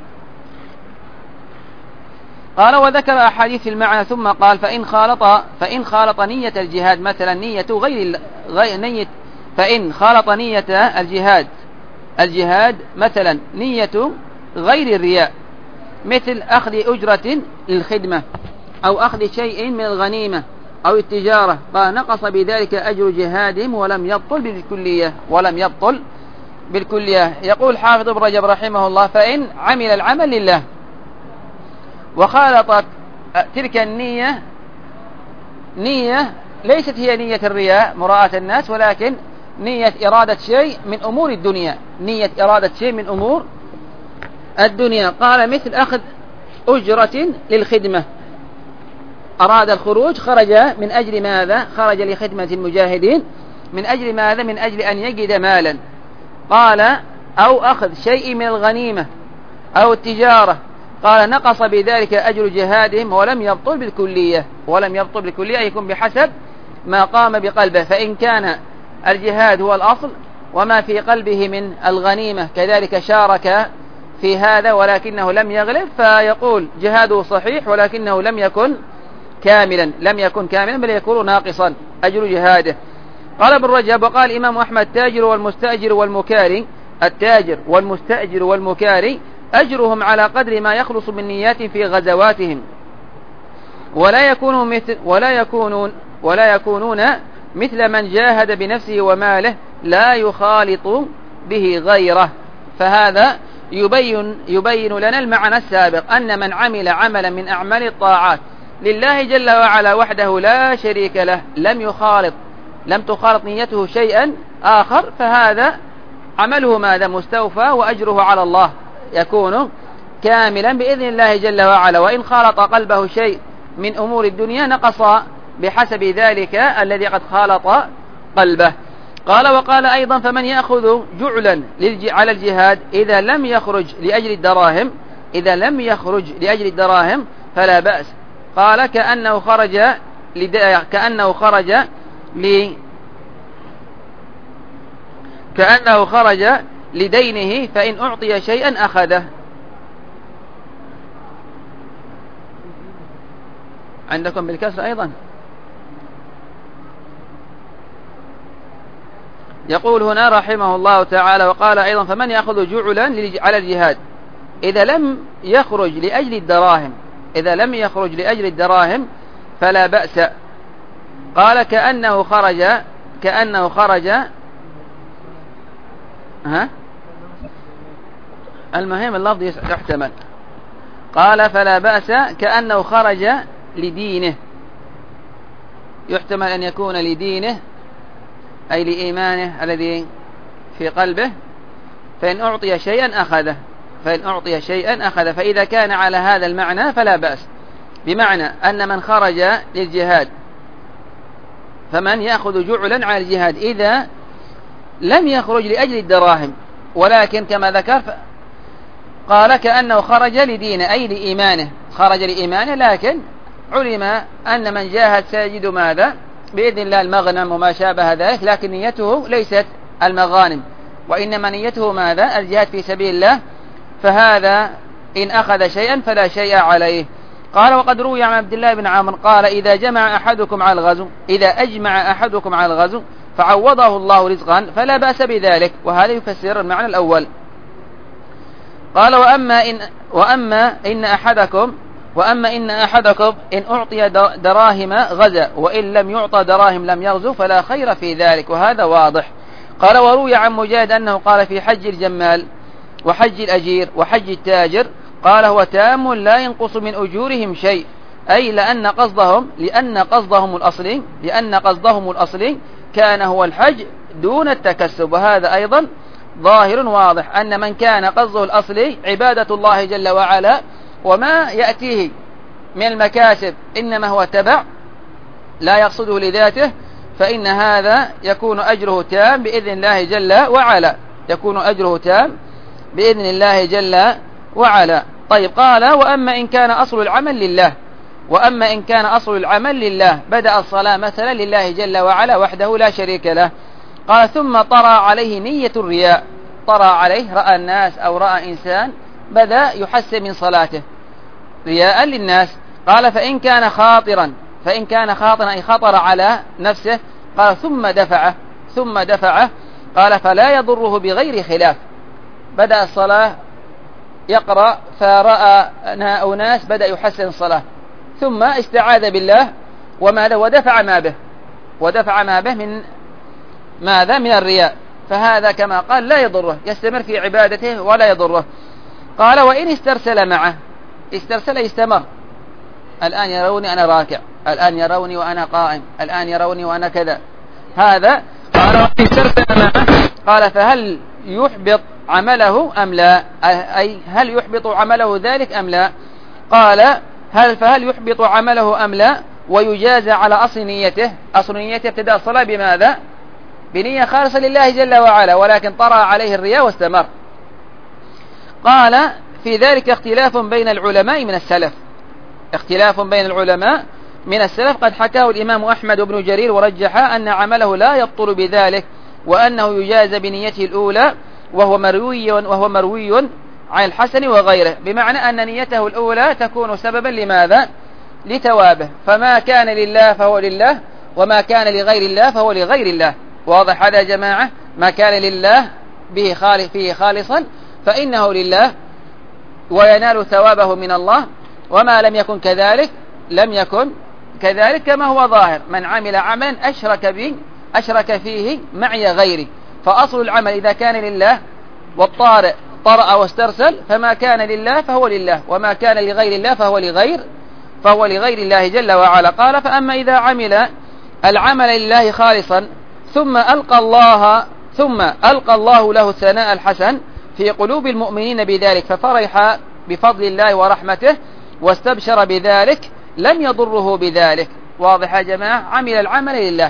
S1: قال وذكر أحاديث المعنى ثم قال فإن خالط فإن خالط نية الجهاد، مثلا نية غير غير نية فإن خالط نية الجهاد الجهاد مثلا نية غير الرياء، مثل أخذ أجرة للخدمة أو أخذ شيء من الغنيمة أو التجارة، قال نقص بذلك أجر جهادهم ولم يبطل بالكلية، ولم يبطل بالكلية. يقول حافظ ابن رجب رحمه الله فإن عمل العمل لله وخالطت تلك النية نية ليست هي نية الرياء مراءة الناس، ولكن نية إرادة شيء من أمور الدنيا، نية إرادة شيء من أمور الدنيا. قال مثل أخذ أجرة للخدمة، أراد الخروج، خرج من أجل ماذا؟ خرج لخدمة المجاهدين، من أجل ماذا؟ من أجل أن يجد مالا. قال أو أخذ شيء من الغنيمة أو التجارة، قال نقص بذلك أجر جهادهم ولم يبطل بالكلية، ولم يبطل بالكلية يكون بحسب ما قام بقلبه. فإن كان الجهاد هو الأصل وما في قلبه من الغنيمة كذلك شارك في هذا ولكنه لم يغلب، فيقول جهاده صحيح ولكنه لم يكن كاملا، لم يكن كاملا بل يكون ناقصا أجر جهاده. قال ابن رجب وقال الإمام أحمد التاجر والمستأجر والمكاري، التاجر والمستأجر والمكاري أجرهم على قدر ما يخلص من نيات في غزواتهم، ولا يكونون مثل ولا يكونون ولا يكونون مثل من جاهد بنفسه وماله لا يخالط به غيره. فهذا يبين يبين لنا المعنى السابق أن من عمل عملا من أعمال الطاعات لله جل وعلا وحده لا شريك له، لم يخالط لم تخالط نيته شيئا آخر، فهذا عمله ماذا؟ مستوفى، وأجره على الله يكون كاملا بإذن الله جل وعلا. وإن خالط قلبه شيء من أمور الدنيا نقص بحسب ذلك الذي قد خالط قلبه. قال وقال أيضا فمن يأخذ جعلا على الجهاد إذا لم يخرج لأجل الدراهم إذا لم يخرج لأجل الدراهم فلا بأس. قال كأنه خرج كأنه خرج ل كأنه خرج لدينه فإن أعطي شيئا أخذه. عندكم بالكسر أيضا. يقول هنا رحمه الله تعالى وقال أيضا فمن يأخذ جعلا على الجهاد إذا لم يخرج لأجل الدراهم إذا لم يخرج لأجل الدراهم فلا بأس. قال كأنه خرج كأنه خرج ها المهم اللفظ يحتمل قال فلا بأس كأنه خرج لدينه، يحتمل أن يكون لدينه أي لإيمانه الذي في قلبه، فإن أعطي شيئا أخذه، فإن أعطي شيئا أخذ، فإذا كان على هذا المعنى فلا بأس، بمعنى أن من خرج للجهاد فمن يأخذ جعلا على الجهاد إذا لم يخرج لأجل الدراهم، ولكن كما ذكر قال كأنه خرج لدينه أي لإيمانه، خرج لإيمانه، لكن علم أن من جاهد سيجد ماذا؟ بإذن الله المغنم وما شابه ذلك، لكن نيته ليست المغانم، وإنما نيته ماذا؟ الجهاد في سبيل الله، فهذا إن أخذ شيئا فلا شيء عليه. قال وقد روي عن عبد الله بن عمرو قال إذا جمع أحدكم على الغزو، إذا أجمع أحدكم على الغزو فعوضه الله رزقا فلا بأس بذلك، وهذا يفسر المعنى الأول. قال وأما إن, وأما إن أحدكم وأما إن أحدكم إن أعطي دراهم غزا، وإن لم يعطى دراهم لم يغزو، فلا خير في ذلك، وهذا واضح. قال وروي عن مجاهد أنه قال في حج الجمال وحج الأجير وحج التاجر قال هو تام لا ينقص من أجورهم شيء، أي لأن قصدهم لأن قصدهم الأصلي لأن قصدهم الأصلي كان هو الحج دون التكسب، وهذا أيضا ظاهر واضح أن من كان قصده الأصلي عبادة الله جل وعلا وما يأتيه من المكاسب إنما هو تبع لا يقصده لذاته، فإن هذا يكون أجره تام بإذن الله جل وعلا، يكون أجره تام بإذن الله جل وعلا. طيب قال وأما إن كان أصل العمل لله وأما إن كان أصل العمل لله بدأ الصلاة مثلا لله جل وعلا وحده لا شريك له، قال ثم طرى عليه نية الرياء، طرى عليه رأى الناس أو رأى إنسان بدأ يحسن من صلاته رياء للناس، قال فإن كان خاطرا فإن كان خاطرا أي خطر على نفسه، قال ثم دفعه ثم دفعه قال فلا يضره بغير خلاف، بدأ الصلاة يقرأ فرأى أناس بدأ يحسن الصلاة ثم استعاذ بالله وماذا ودفع ما به ودفع ما به من ماذا؟ من الرياء، فهذا كما قال لا يضره، يستمر في عبادته ولا يضره. قال وإن استرسل معه، استرسل يستمر، الآن يروني أنا راكع، الآن يروني وأنا قائم، الآن يروني وأنا كذا، هذا قال وإن استرسل معه قال فهل يحبط عمله أم لا؟ أي هل يحبط عمله ذلك أم لا؟ قال هل فهل يحبط عمله أم لا، ويجازى على أصل نيته، أصل نيته ابتداء الصلاة بماذا؟ بنية خالصة لله جل وعلا، ولكن طرأ عليه الرياء واستمر. قال في ذلك اختلاف بين العلماء من السلف، اختلاف بين العلماء من السلف، قد حكاه الإمام أحمد بن جرير ورجح أن عمله لا يبطل بذلك، وأنه يجازى بنيته الأولى، وهو مروي وهو مروي عن الحسن وغيره، بمعنى أن نيته الأولى تكون سببا لماذا؟ لثوابه، فما كان لله فهو لله، وما كان لغير الله فهو لغير الله. واضح هذا يا جماعة؟ ما كان لله به خالص فيه خالصا فإنه لله وينال ثوابه من الله، وما لم يكن كذلك لم يكن كذلك، كما هو ظاهر من عمل عملا أشرك به أشرك فيه معي غيري، فأصل العمل إذا كان لله والطارئ طرأ واسترسل فما كان لله فهو لله، وما كان لغير الله فهو لغير فهو لغير الله جل وعلا. قال فأما إذا عمل العمل لله خالصا ثم ألقى الله ثم ألقى الله له الثناء الحسن في قلوب المؤمنين بذلك ففرح بفضل الله ورحمته واستبشر بذلك لم يضره بذلك. واضح يا جماعة؟ عمل العمل لله،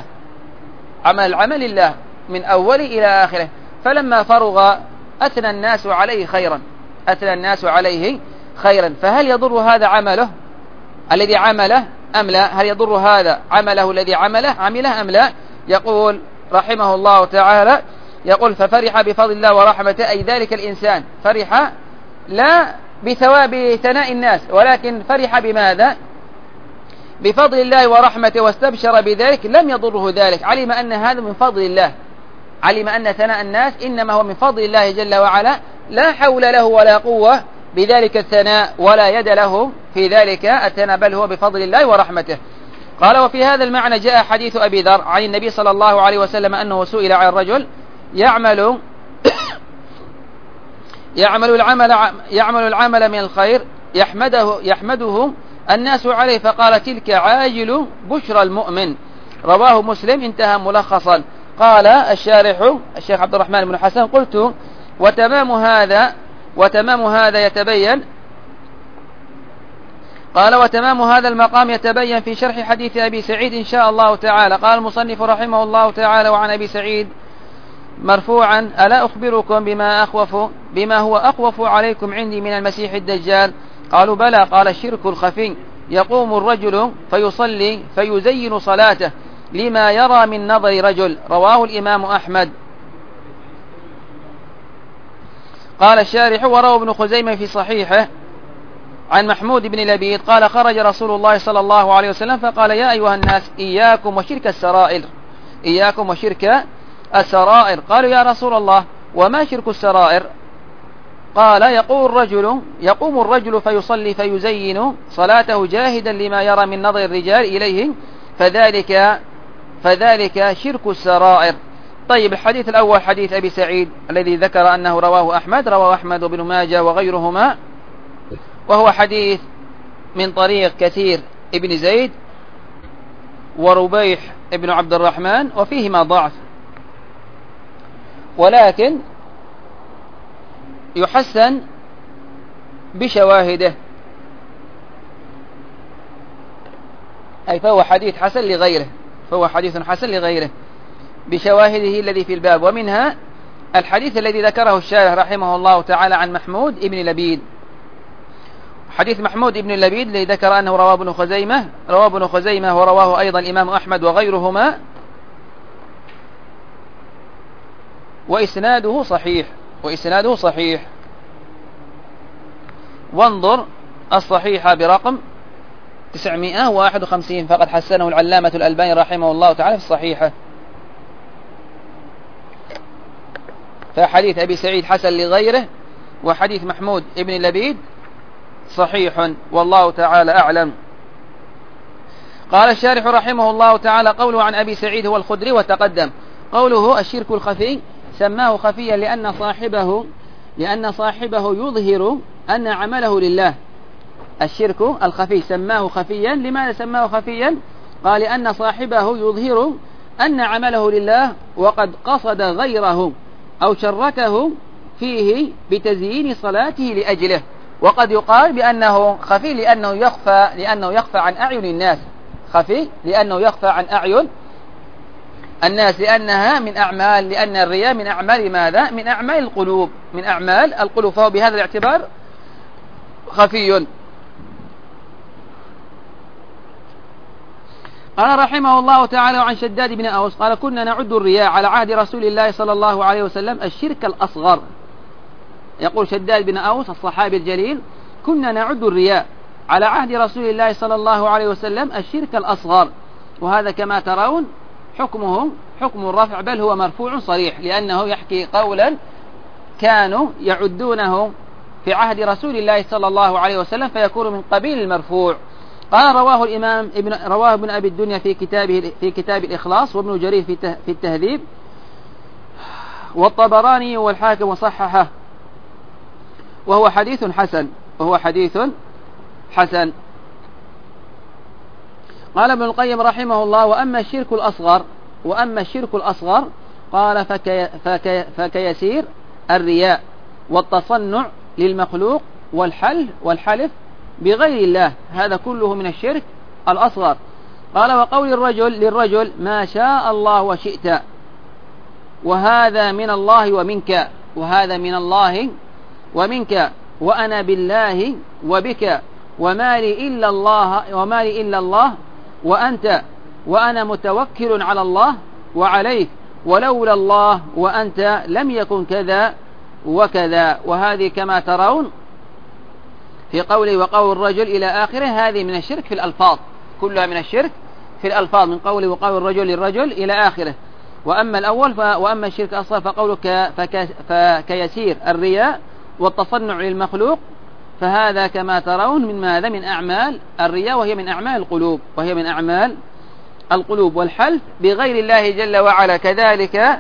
S1: عمل العمل لله من أوله إلى آخره، فلما فرغ أثنى الناس عليه خيرا أثنى الناس عليه خيرا فهل يضر هذا عمله الذي عمله أم لا؟ هل يضر هذا عمله الذي عمله عمله أم لا؟ يقول رحمه الله تعالى، يقول ففرح بفضل الله ورحمته، أي ذلك الإنسان فرح لا بثواب ثناء الناس، ولكن فرح بماذا؟ بفضل الله ورحمته واستبشر بذلك لم يضره ذلك، علم أن هذا من فضل الله، علم أن ثناء الناس إنما هو من فضل الله جل وعلا، لا حول له ولا قوة بذلك الثناء ولا يد له في ذلك الثناء، بل هو بفضل الله ورحمته. قال وفي هذا المعنى جاء حديث أبي ذر عن النبي صلى الله عليه وسلم أنه سئل عن الرجل يعمل يعمل العمل يعمل العمل من الخير يحمده, يحمده الناس عليه فقال تلك عاجل بشرى المؤمن. رواه مسلم. انتهى ملخصا. قال الشارح الشيخ عبد الرحمن بن حسن قلت وتمام هذا وتمام هذا يتبين قال وتمام هذا المقام يتبين في شرح حديث أبي سعيد إن شاء الله تعالى. قال المصنف رحمه الله تعالى وعن أبي سعيد مرفوعا ألا أخبركم بما أخوف بما هو أخوف عليكم عندي من المسيح الدجال؟ قالوا بلى. قال الشرك الخفي يقوم الرجل فيصلي فيزين صلاته لما يرى من نظر رجل. رواه الإمام أحمد. قال الشارح وروى ابن خزيمة في صحيحه عن محمود بن لبيد قال خرج رسول الله صلى الله عليه وسلم فقال يا أيها الناس إياكم وشرك السرائر إياكم وشرك السرائر. قالوا يا رسول الله وما شرك السرائر؟ قال يقوم الرجل يقوم الرجل فيصلي فيزين صلاته جاهدا لما يرى من نظر الرجال إليه فذلك فذلك شرك السرائر. طيب الحديث الأول حديث أبي سعيد الذي ذكر أنه رواه أحمد رواه أحمد وابن ماجه وغيرهما، وهو حديث من طريق كثير ابن زيد وربيح ابن عبد الرحمن وفيهما ضعف، ولكن يحسن بشواهده، أي فهو حديث حسن لغيره فهو حديث حسن لغيره بشواهده الذي في الباب. ومنها الحديث الذي ذكره الشارح رحمه الله تعالى عن محمود ابن لبيد. حديث محمود ابن لبيد الذي ذكر أنه رواه ابن خزيمة رواه ابن خزيمة ورواه أيضا الإمام أحمد وغيرهما، وإسناده صحيح وإسناده صحيح وانظر الصحيح برقم تسعمائة وواحد وخمسين فقد حسنه العلامة الألباني رحمه الله تعالى في الصحيحة. فحديث أبي سعيد حسن لغيره وحديث محمود ابن لبيد صحيح والله تعالى أعلم. قال الشارح رحمه الله تعالى قوله عن أبي سعيد هو الخدري وتقدم. قوله الشرك الخفي سماه خفيا لأن صاحبه لأن صاحبه يظهر أن عمله لله. الشرك الخفي سماه خفيا. لماذا سماه خفيا؟ قال لأن صاحبه يظهر أن عمله لله وقد قصد غيره أو شركه فيه بتزيين صلاته لأجله. وقد يقال بأنه خفي لأنه يخفى لأنه يخفى عن أعين الناس خفي لأنه يخفى عن أعين الناس لأنها من أعمال لأن الرياء من أعمال ماذا؟ من أعمال القلوب من أعمال القلوب فهو بهذا الاعتبار خفي. قال رحمه الله تعالى عن شداد بن أوس قال كنا نعد الرياء على عهد رسول الله صلى الله عليه وسلم الشرك الأصغر. يقول شداد بن أوس الصحابي الجليل كنا نعد الرياء على عهد رسول الله صلى الله عليه وسلم الشرك الأصغر، وهذا كما ترون حكمه حكم الرفع بل هو مرفوع صريح لأنه يحكي قولا كانوا يعدونه في عهد رسول الله صلى الله عليه وسلم فيكون من قبيل المرفوع. قال رواه الإمام ابن رواه ابن أبي الدنيا في كتابه في كتاب الإخلاص وابن جرير في في التهذيب والطبراني والحاكم وصححه وهو حديث حسن وهو حديث حسن. قال ابن القيم رحمه الله وأما الشرك الأصغر وأما الشرك الأصغر قال فكي فكي فكيسير الرياء والتصنع للمخلوق والحل والحلف بغير الله، هذا كله من الشرك الأصغر. قال وقول الرجل للرجل ما شاء الله وشئت وهذا من الله ومنك وهذا من الله ومنك وأنا بالله وبك وما لي إلا الله وما لي إلا الله وأنت وأنا متوكل على الله وعليك ولولا الله وأنت لم يكن كذا وكذا. وهذه كما ترون في قوله وقول الرجل إلى آخره هذه من الشرك في الألفاظ كلها من الشرك في الألفاظ من قوله وقول الرجل للرجل إلى آخره. وأما الأول ف... وأما الشرك الأصغر فقوله ك... فك... فكيسير الرياء والتصنع للمخلوق فهذا كما ترون من ماذا؟ من أعمال الرياء وهي من أعمال القلوب وهي من أعمال القلوب. والحلف بغير الله جل وعلا كذلك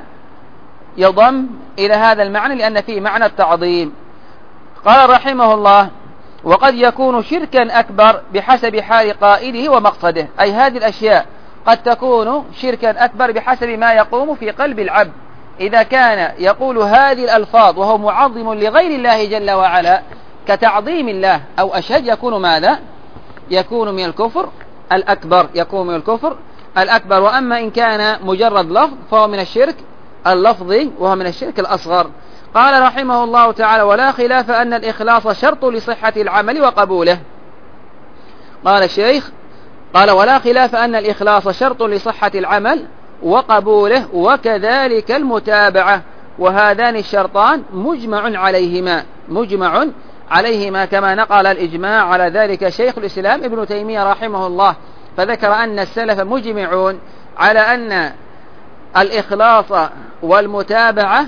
S1: يضم إلى هذا المعنى لأن فيه معنى التعظيم. قال رحمه الله وقد يكون شركا أكبر بحسب حال قائله ومقصده، أي هذه الأشياء قد تكون شركا أكبر بحسب ما يقوم في قلب العبد. إذا كان يقول هذه الألفاظ وهو معظم لغير الله جل وعلا كتعظيم الله أو أشد، يكون ماذا؟ يكون من الكفر الأكبر، يكون من الكفر الأكبر. وأما إن كان مجرد لفظ فهو من الشرك اللفظي وهو من الشرك الأصغر. قال رحمه الله تعالى: ولا خلاف أن الإخلاص شرط لصحة العمل وقبوله. قال الشيخ قال: ولا خلاف أن الإخلاص شرط لصحة العمل وقبوله، وكذلك المتابعة، وهذان الشرطان مجمع عليهما مجمع عليهما كما نقل الإجماع على ذلك شيخ الإسلام ابن تيمية رحمه الله، فذكر أن السلف مجمعون على أن الإخلاص والمتابعة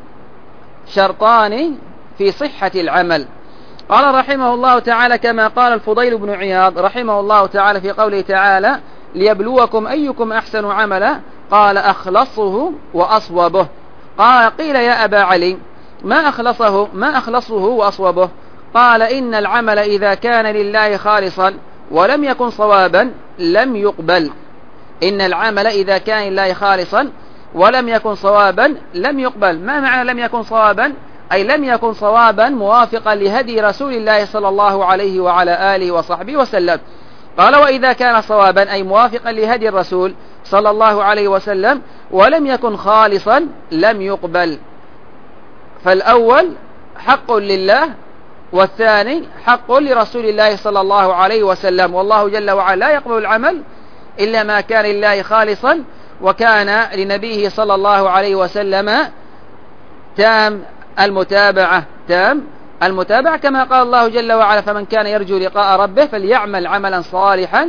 S1: شرطان في صحة العمل. قال رحمه الله تعالى: كما قال الفضيل بن عياض رحمه الله تعالى في قوله تعالى: ليبلوكم أيكم أحسن عملا، قال: أخلصه وأصوبه. قال: قيل يا أبا علي ما أخلصه ما أخلصه وأصوبه؟ قال: إن العمل إذا كان لله خالصا ولم يكن صوابا لم يقبل. إن العمل إذا كان لله خالصا ولم يكن صوابا لم يقبل. ما معنى لم يكن صوابا؟ أي لم يكن صوابا موافقا لهدي رسول الله صلى الله عليه وعلى آله وصحبه وسلم. قال: وإذا كان صوابا أي موافقا لهدي الرسول صلى الله عليه وسلم ولم يكن خالصا لم يقبل. فالأول حق لله والثاني حق لرسول الله صلى الله عليه وسلم، والله جل وعلا لا يقبل العمل إلا ما كان لله خالصا، وكان لنبيه صلى الله عليه وسلم تام المتابعة تام المتابعة كما قال الله جل وعلا: فمن كان يرجو لقاء ربه فليعمل عملا صالحا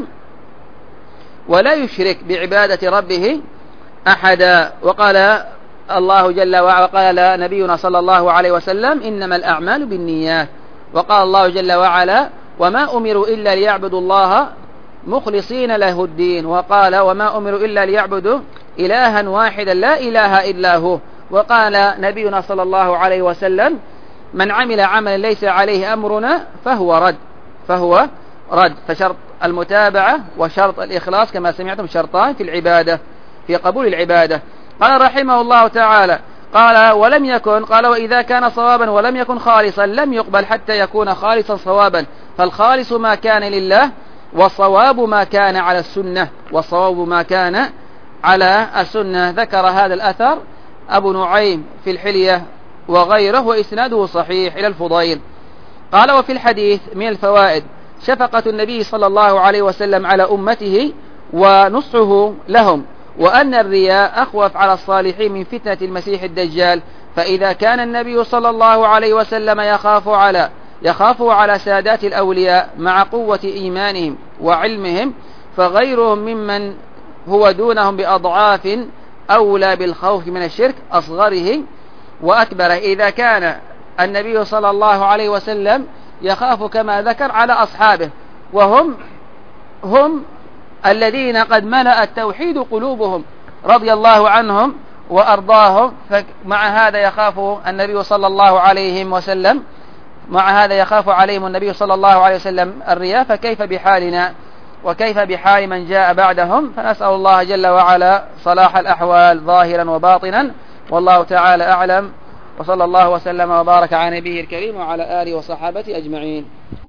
S1: ولا يشرك بعبادة ربه أحدا. وقال الله جل وعلا وقال نبينا صلى الله عليه وسلم: إنما الأعمال بالنيات. وقال الله جل وعلا: وما أمروا إلا ليعبدوا الله مخلصين له الدين. وقال: وما أمروا إلا ليعبدوا إلها واحدا لا إله إلا هو. وقال نبينا صلى الله عليه وسلم: من عمل عملا ليس عليه أمرنا فهو رد فهو رد. فشرط المتابعة وشرط الإخلاص كما سمعتم شرطان في العبادة في قبول العبادة. قال رحمه الله تعالى: قال: ولم يكن قال وإذا كان صوابا ولم يكن خالصا لم يقبل حتى يكون خالصا صوابا. فالخالص ما كان لله، والصواب ما كان على السنة والصواب ما كان على السنة. ذكر هذا الأثر أبو نعيم في الحلية وغيره، وإسناده صحيح إلى الفضيل. قال: وفي الحديث من الفوائد شفقة النبي صلى الله عليه وسلم على أمته ونصحه لهم، وأن الرياء أخوف على الصالحين من فتنة المسيح الدجال. فإذا كان النبي صلى الله عليه وسلم يخاف على يخاف على سادات الأولياء مع قوة إيمانهم وعلمهم، فغيرهم ممن هو دونهم بأضعاف أولى بالخوف من الشرك أصغره وأكبره. إذا كان النبي صلى الله عليه وسلم يخاف كما ذكر على أصحابه، وهم هم الذين قد ملأ التوحيد قلوبهم رضي الله عنهم وأرضاهم، فمع هذا يخاف النبي صلى الله عليه وسلم مع هذا يخاف عليهم النبي صلى الله عليه وسلم الرياء، فكيف بحالنا وكيف بحال من جاء بعدهم؟ فنسأل الله جل وعلا صلاح الأحوال ظاهرا وباطنا، والله تعالى أعلم، وصلى الله وسلم وبارك على نبيه الكريم وعلى آله وصحابته أجمعين.